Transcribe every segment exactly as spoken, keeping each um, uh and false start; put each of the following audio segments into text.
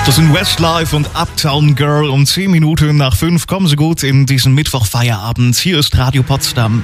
Das sind Westlife und Uptown Girl. Um zehn Minuten nach fünf kommen Sie gut in diesen Mittwochfeierabend. Hier ist Radio Potsdam.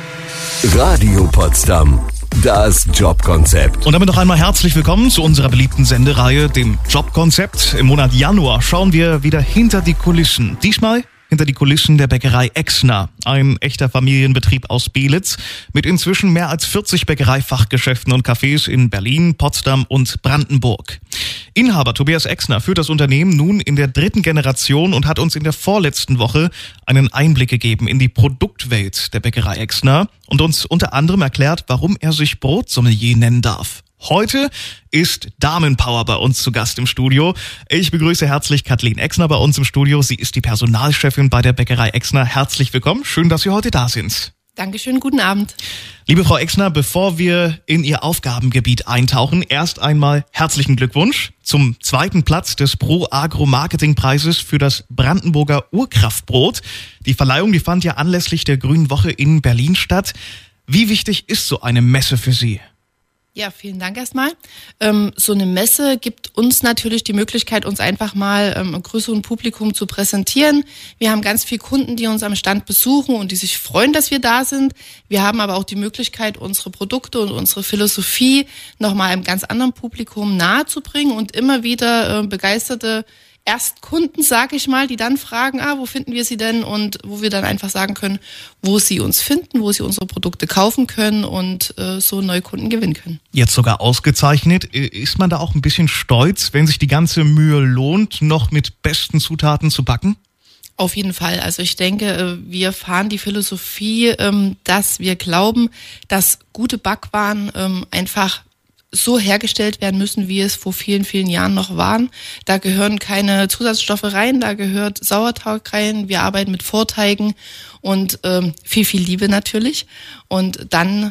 Radio Potsdam, das Jobkonzept. Und damit noch einmal herzlich willkommen zu unserer beliebten Sendereihe, dem Jobkonzept. Im Monat Januar schauen wir wieder hinter die Kulissen. Diesmal hinter die Kulissen der Bäckerei Exner, ein echter Familienbetrieb aus Belitz mit inzwischen mehr als vierzig Bäckereifachgeschäften und Cafés in Berlin, Potsdam und Brandenburg. Inhaber Tobias Exner führt das Unternehmen nun in der dritten Generation und hat uns in der vorletzten Woche einen Einblick gegeben in die Produktwelt der Bäckerei Exner und uns unter anderem erklärt, warum er sich Brotsommelier nennen darf. Heute ist Damenpower bei uns zu Gast im Studio. Ich begrüße herzlich Kathleen Exner bei uns im Studio. Sie ist die Personalchefin bei der Bäckerei Exner. Herzlich willkommen. Schön, dass Sie heute da sind. Dankeschön, guten Abend. Liebe Frau Exner, bevor wir in Ihr Aufgabengebiet eintauchen, erst einmal herzlichen Glückwunsch zum zweiten Platz des Pro Agro Marketing Preises für das Brandenburger Urkraftbrot. Die Verleihung, die fand ja anlässlich der Grünen Woche in Berlin statt. Wie wichtig ist so eine Messe für Sie? Ja, vielen Dank erstmal. Ähm, so eine Messe gibt uns natürlich die Möglichkeit, uns einfach mal ähm, einem größeren Publikum zu präsentieren. Wir haben ganz viele Kunden, die uns am Stand besuchen und die sich freuen, dass wir da sind. Wir haben aber auch die Möglichkeit, unsere Produkte und unsere Philosophie nochmal einem ganz anderen Publikum nahezubringen und immer wieder äh, begeisterte Erstkunden, sage ich mal, die dann fragen, ah, wo finden wir sie denn? Und wo wir dann einfach sagen können, wo sie uns finden, wo sie unsere Produkte kaufen können und äh, so Neukunden gewinnen können. Jetzt sogar ausgezeichnet. Ist man da auch ein bisschen stolz, wenn sich die ganze Mühe lohnt, noch mit besten Zutaten zu backen? Auf jeden Fall. Also ich denke, wir fahren die Philosophie, dass wir glauben, dass gute Backwaren einfach so hergestellt werden müssen, wie es vor vielen, vielen Jahren noch waren. Da gehören keine Zusatzstoffe rein, da gehört Sauerteig rein, wir arbeiten mit Vorteigen und ähm, viel, viel Liebe natürlich. Und dann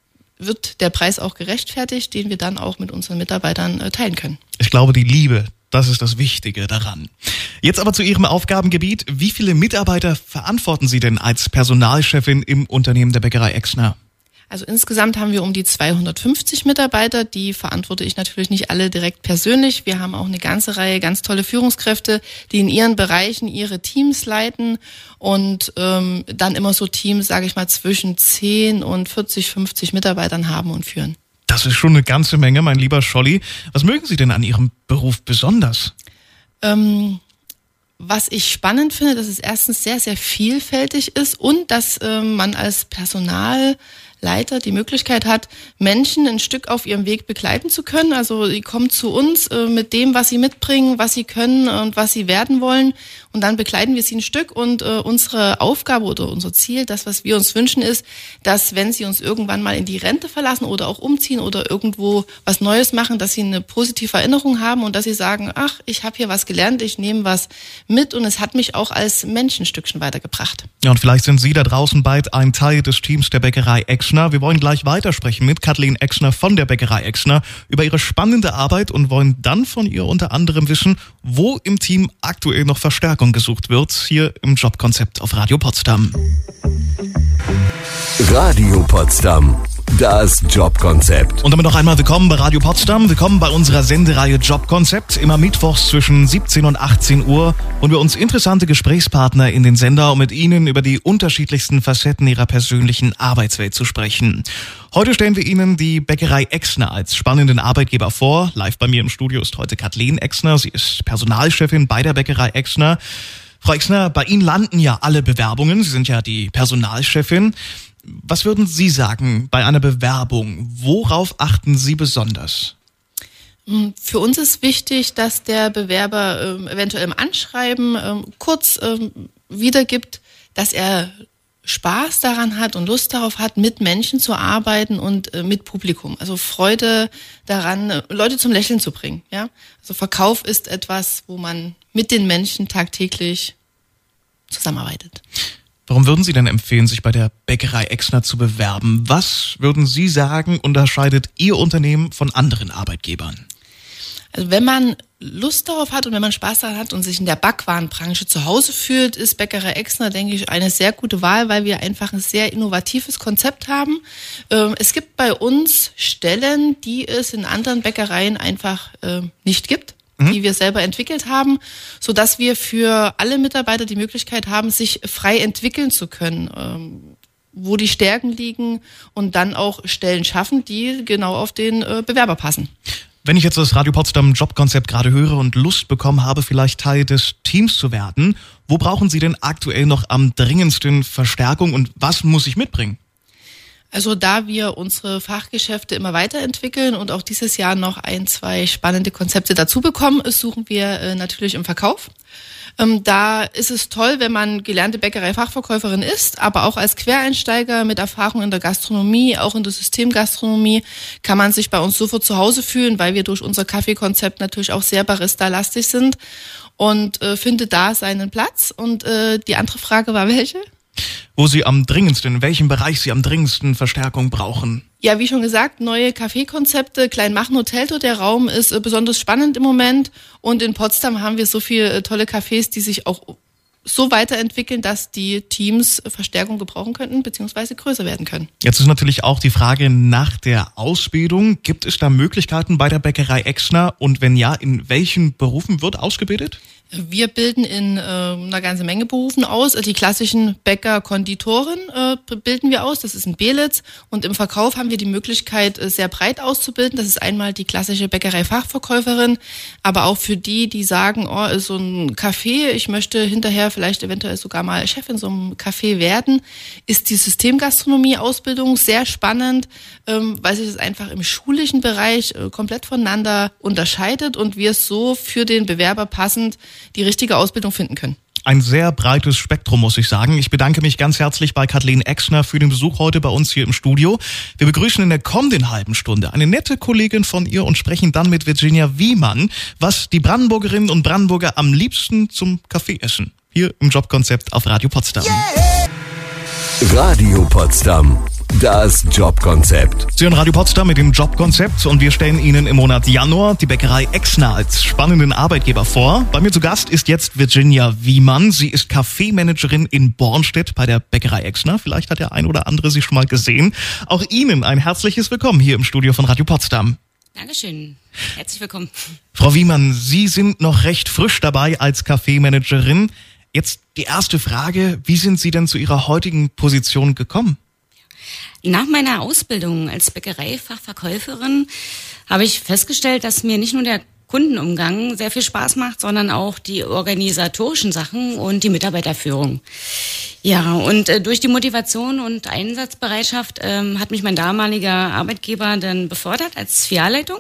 wird der Preis auch gerechtfertigt, den wir dann auch mit unseren Mitarbeitern äh, teilen können. Ich glaube, die Liebe, das ist das Wichtige daran. Jetzt aber zu Ihrem Aufgabengebiet. Wie viele Mitarbeiter verantworten Sie denn als Personalchefin im Unternehmen der Bäckerei Exner? Also insgesamt haben wir um die zweihundertfünfzig Mitarbeiter, die verantworte ich natürlich nicht alle direkt persönlich. Wir haben auch eine ganze Reihe ganz tolle Führungskräfte, die in ihren Bereichen ihre Teams leiten und ähm, dann immer so Teams, sage ich mal, zwischen zehn und vierzig, fünfzig Mitarbeitern haben und führen. Das ist schon eine ganze Menge, mein lieber Scholli. Was mögen Sie denn an Ihrem Beruf besonders? Ähm, was ich spannend finde, dass es erstens sehr, sehr vielfältig ist und dass äh, man als Personal Leiter die Möglichkeit hat, Menschen ein Stück auf ihrem Weg begleiten zu können. Also die kommen zu uns äh, mit dem, was sie mitbringen, was sie können und was sie werden wollen. Und dann begleiten wir sie ein Stück. Und äh, unsere Aufgabe oder unser Ziel, das, was wir uns wünschen, ist, dass wenn sie uns irgendwann mal in die Rente verlassen oder auch umziehen oder irgendwo was Neues machen, dass sie eine positive Erinnerung haben und dass sie sagen, ach, ich habe hier was gelernt, ich nehme was mit und es hat mich auch als Mensch ein Stückchen weitergebracht. Ja, und vielleicht sind Sie da draußen bald ein Teil des Teams der Bäckerei Exner. Wir wollen gleich weitersprechen mit Kathleen Exner von der Bäckerei Exner über ihre spannende Arbeit und wollen dann von ihr unter anderem wissen, wo im Team aktuell noch Verstärkung gesucht wird, hier im Jobkonzept auf Radio Potsdam. Radio Potsdam, das Jobkonzept. Und damit noch einmal willkommen bei Radio Potsdam, willkommen bei unserer Sendereihe Jobkonzept, immer mittwochs zwischen siebzehn und achtzehn Uhr, holen wir uns interessante Gesprächspartner in den Sender, um mit ihnen über die unterschiedlichsten Facetten ihrer persönlichen Arbeitswelt zu sprechen. Heute stellen wir Ihnen die Bäckerei Exner als spannenden Arbeitgeber vor. Live bei mir im Studio ist heute Kathleen Exner, sie ist Personalchefin bei der Bäckerei Exner. Frau Exner, bei Ihnen landen ja alle Bewerbungen, Sie sind ja die Personalchefin. Was würden Sie sagen bei einer Bewerbung? Worauf achten Sie besonders? Für uns ist wichtig, dass der Bewerber ähm, eventuell im Anschreiben ähm, kurz ähm, wiedergibt, dass er Spaß daran hat und Lust darauf hat, mit Menschen zu arbeiten und äh, mit Publikum. Also Freude daran, äh, Leute zum Lächeln zu bringen. Ja? Also Verkauf ist etwas, wo man mit den Menschen tagtäglich zusammenarbeitet. Warum würden Sie denn empfehlen, sich bei der Bäckerei Exner zu bewerben? Was würden Sie sagen, unterscheidet Ihr Unternehmen von anderen Arbeitgebern? Also wenn man Lust darauf hat und wenn man Spaß daran hat und sich in der Backwarenbranche zu Hause fühlt, ist Bäckerei Exner, denke ich, eine sehr gute Wahl, weil wir einfach ein sehr innovatives Konzept haben. Es gibt bei uns Stellen, die es in anderen Bäckereien einfach nicht gibt. mhm. die wir selber entwickelt haben, sodass wir für alle Mitarbeiter die Möglichkeit haben, sich frei entwickeln zu können, ähm, wo die Stärken liegen und dann auch Stellen schaffen, die genau auf den äh, Bewerber passen. Wenn ich jetzt das Radio Potsdam Jobkonzept gerade höre und Lust bekommen habe, vielleicht Teil des Teams zu werden, wo brauchen Sie denn aktuell noch am dringendsten Verstärkung und was muss ich mitbringen? Also da wir unsere Fachgeschäfte immer weiterentwickeln und auch dieses Jahr noch ein, zwei spannende Konzepte dazu bekommen, suchen wir äh, natürlich im Verkauf. Ähm, da ist es toll, wenn man gelernte Bäckerei-Fachverkäuferin ist, aber auch als Quereinsteiger mit Erfahrung in der Gastronomie, auch in der Systemgastronomie, kann man sich bei uns sofort zu Hause fühlen, weil wir durch unser Kaffeekonzept natürlich auch sehr barista-lastig sind und äh, findet da seinen Platz. Und äh, die andere Frage war welche? Wo Sie am dringendsten, in welchem Bereich Sie am dringendsten Verstärkung brauchen? Ja, wie schon gesagt, neue Kaffeekonzepte, Kleinmachen Hoteltour, der Raum ist äh, besonders spannend im Moment. Und in Potsdam haben wir so viele äh, tolle Cafés, die sich auch so weiterentwickeln, dass die Teams Verstärkung gebrauchen könnten, beziehungsweise größer werden können. Jetzt ist natürlich auch die Frage nach der Ausbildung. Gibt es da Möglichkeiten bei der Bäckerei Exner? Und wenn ja, in welchen Berufen wird ausgebildet? Wir bilden in äh, einer ganzen Menge Berufen aus. Die klassischen Bäcker, Konditoren äh, bilden wir aus. Das ist in Belitz. Und im Verkauf haben wir die Möglichkeit, äh, sehr breit auszubilden. Das ist einmal die klassische Bäckerei-Fachverkäuferin, aber auch für die, die sagen, oh, so ein Café, ich möchte hinterher vielleicht eventuell sogar mal Chef in so einem Café werden, ist die Systemgastronomie-Ausbildung sehr spannend, ähm, weil sich das einfach im schulischen Bereich äh, komplett voneinander unterscheidet und wir es so für den Bewerber passend die richtige Ausbildung finden können. Ein sehr breites Spektrum, muss ich sagen. Ich bedanke mich ganz herzlich bei Kathleen Exner für den Besuch heute bei uns hier im Studio. Wir begrüßen in der kommenden halben Stunde eine nette Kollegin von ihr und sprechen dann mit Virginia Wiemann, was die Brandenburgerinnen und Brandenburger am liebsten zum Kaffee essen. Hier im Jobkonzept auf Radio Potsdam. Yeah! Radio Potsdam. Das Jobkonzept. Sie hören Radio Potsdam mit dem Jobkonzept und wir stellen Ihnen im Monat Januar die Bäckerei Exner als spannenden Arbeitgeber vor. Bei mir zu Gast ist jetzt Virginia Wiemann. Sie ist Kaffeemanagerin in Bornstedt bei der Bäckerei Exner. Vielleicht hat der ein oder andere sie schon mal gesehen. Auch Ihnen ein herzliches Willkommen hier im Studio von Radio Potsdam. Dankeschön. Herzlich willkommen. Frau Wiemann, Sie sind noch recht frisch dabei als Kaffeemanagerin. Jetzt die erste Frage, wie sind Sie denn zu Ihrer heutigen Position gekommen? Nach meiner Ausbildung als Bäckerei-Fachverkäuferin habe ich festgestellt, dass mir nicht nur der Kundenumgang sehr viel Spaß macht, sondern auch die organisatorischen Sachen und die Mitarbeiterführung. Ja, und äh, durch die Motivation und Einsatzbereitschaft ähm, hat mich mein damaliger Arbeitgeber dann befördert als Filialleitung.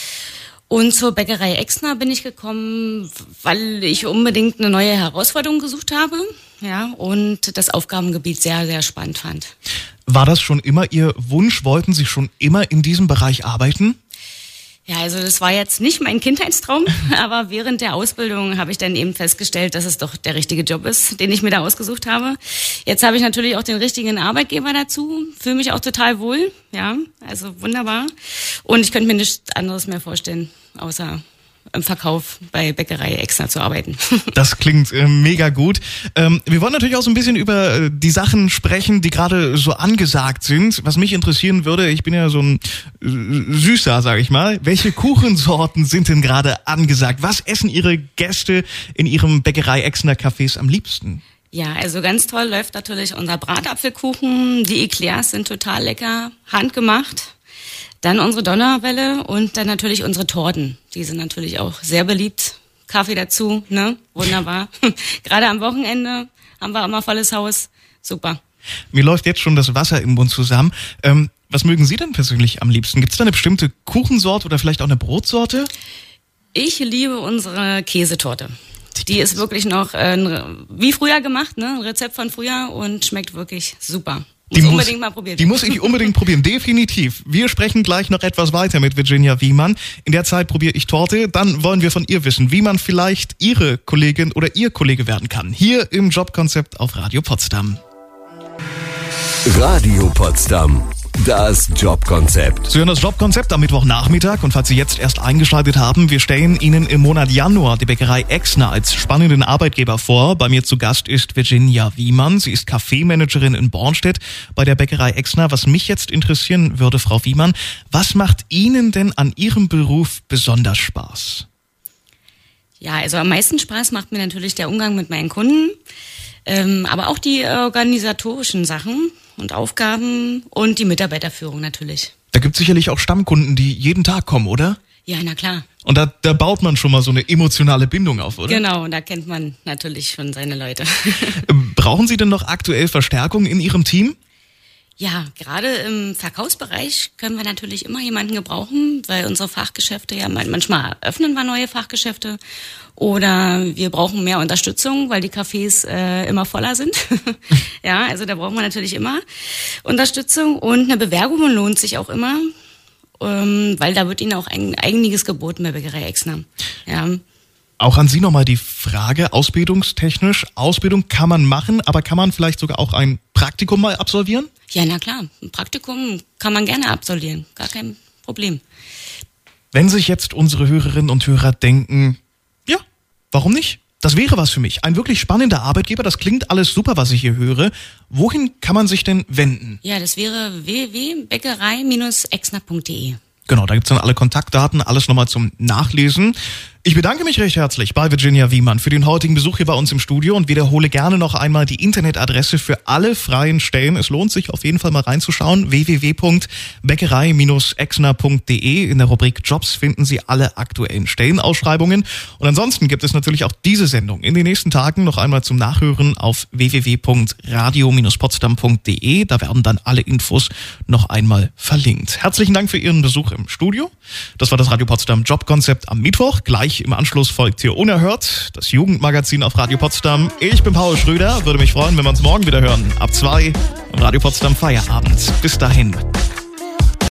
Und zur Bäckerei Exner bin ich gekommen, weil ich unbedingt eine neue Herausforderung gesucht habe, ja, und das Aufgabengebiet sehr, sehr spannend fand. War das schon immer Ihr Wunsch? Wollten Sie schon immer in diesem Bereich arbeiten? Ja, also das war jetzt nicht mein Kindheitstraum, aber während der Ausbildung habe ich dann eben festgestellt, dass es doch der richtige Job ist, den ich mir da ausgesucht habe. Jetzt habe ich natürlich auch den richtigen Arbeitgeber dazu, fühle mich auch total wohl, ja, also wunderbar. Und ich könnte mir nichts anderes mehr vorstellen, außer im Verkauf bei Bäckerei Exner zu arbeiten. Das klingt äh, mega gut. Ähm, wir wollen natürlich auch so ein bisschen über äh, die Sachen sprechen, die gerade so angesagt sind. Was mich interessieren würde, ich bin ja so ein äh, Süßer, sage ich mal. Welche Kuchensorten sind denn gerade angesagt? Was essen Ihre Gäste in Ihrem Bäckerei Exner Cafés am liebsten? Ja, also ganz toll läuft natürlich unser Bratapfelkuchen. Die Eclairs sind total lecker, handgemacht. Dann unsere Donnerwelle und dann natürlich unsere Torten. Die sind natürlich auch sehr beliebt. Kaffee dazu, ne? Wunderbar. Gerade am Wochenende haben wir immer volles Haus. Super. Mir läuft jetzt schon das Wasser im Mund zusammen. Ähm, was mögen Sie denn persönlich am liebsten? Gibt es da eine bestimmte Kuchensorte oder vielleicht auch eine Brotsorte? Ich liebe unsere Käsetorte. Die ist wirklich noch äh, wie früher gemacht, ne? Ein Rezept von früher und schmeckt wirklich super. Die muss, unbedingt mal probieren. Die muss ich unbedingt probieren, definitiv. Wir sprechen gleich noch etwas weiter mit Virginia Wiemann. In der Zeit probiere ich Torte. Dann wollen wir von ihr wissen, wie man vielleicht Ihre Kollegin oder Ihr Kollege werden kann. Hier im Jobkonzept auf Radio Potsdam. Radio Potsdam. Das Jobkonzept. Sie hören das Jobkonzept am Mittwochnachmittag und falls Sie jetzt erst eingeschaltet haben, wir stellen Ihnen im Monat Januar die Bäckerei Exner als spannenden Arbeitgeber vor. Bei mir zu Gast ist Virginia Wiemann. Sie ist Kaffeemanagerin in Bornstedt bei der Bäckerei Exner. Was mich jetzt interessieren würde, Frau Wiemann, was macht Ihnen denn an Ihrem Beruf besonders Spaß? Ja, also am meisten Spaß macht mir natürlich der Umgang mit meinen Kunden, ähm, aber auch die organisatorischen Sachen und Aufgaben und die Mitarbeiterführung natürlich. Da gibt es sicherlich auch Stammkunden, die jeden Tag kommen, oder? Ja, na klar. Und da, da baut man schon mal so eine emotionale Bindung auf, oder? Genau, und da kennt man natürlich schon seine Leute. Brauchen Sie denn noch aktuell Verstärkung in Ihrem Team? Ja, gerade im Verkaufsbereich können wir natürlich immer jemanden gebrauchen, weil unsere Fachgeschäfte ja manchmal öffnen wir neue Fachgeschäfte oder wir brauchen mehr Unterstützung, weil die Cafés äh, immer voller sind. Ja, also da brauchen wir natürlich immer Unterstützung und eine Bewerbung lohnt sich auch immer, ähm, weil da wird Ihnen auch ein einiges geboten bei Bäckerei Exner. Ja. Auch an Sie nochmal die Frage, ausbildungstechnisch, Ausbildung kann man machen, aber kann man vielleicht sogar auch ein Praktikum mal absolvieren? Ja, na klar, ein Praktikum kann man gerne absolvieren, gar kein Problem. Wenn sich jetzt unsere Hörerinnen und Hörer denken, ja, warum nicht? Das wäre was für mich. Ein wirklich spannender Arbeitgeber, das klingt alles super, was ich hier höre. Wohin kann man sich denn wenden? Ja, das wäre w w w punkt bäckerei Bindestrich exner punkt d e. Genau, da gibt's dann alle Kontaktdaten, alles nochmal zum Nachlesen. Ich bedanke mich recht herzlich bei Virginia Wiemann für den heutigen Besuch hier bei uns im Studio und wiederhole gerne noch einmal die Internetadresse für alle freien Stellen. Es lohnt sich auf jeden Fall mal reinzuschauen. w w w punkt bäckerei Bindestrich exner punkt d e. In der Rubrik Jobs finden Sie alle aktuellen Stellenausschreibungen. Und ansonsten gibt es natürlich auch diese Sendung in den nächsten Tagen noch einmal zum Nachhören auf w w w punkt radio Bindestrich potsdam punkt d e. Da werden dann alle Infos noch einmal verlinkt. Herzlichen Dank für Ihren Besuch im Studio. Das war das Radio Potsdam Jobkonzept am Mittwoch. Gleich im Anschluss folgt hier Unerhört, das Jugendmagazin auf Radio Potsdam. Ich bin Paul Schröder, würde mich freuen, wenn wir uns morgen wieder hören. Ab zwei im Radio Potsdam Feierabend. Bis dahin.